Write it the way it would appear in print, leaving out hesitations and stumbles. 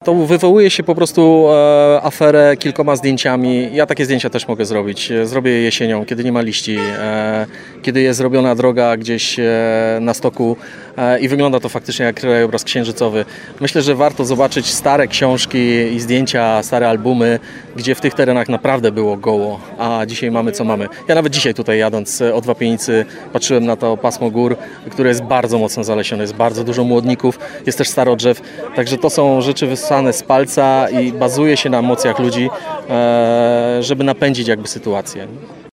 To wywołuje się po prostu aferę kilkoma zdjęciami. Ja takie zdjęcia też mogę zrobić. Zrobię je jesienią, kiedy nie ma liści, kiedy jest zrobiona droga gdzieś na stoku i wygląda to faktycznie jak krajobraz księżycowy. Myślę, że warto zobaczyć stare książki i zdjęcia, stare albumy, gdzie w tych terenach naprawdę było goło, a dzisiaj mamy co mamy. Ja nawet dzisiaj tutaj jadąc od Wapienicy patrzyłem na to pasmo gór, które jest bardzo mocno zalesione, jest bardzo dużo młodników, jest też starodrzew, także to są rzeczy wyssane z palca i bazuje się na emocjach ludzi, żeby napędzić jakby sytuację.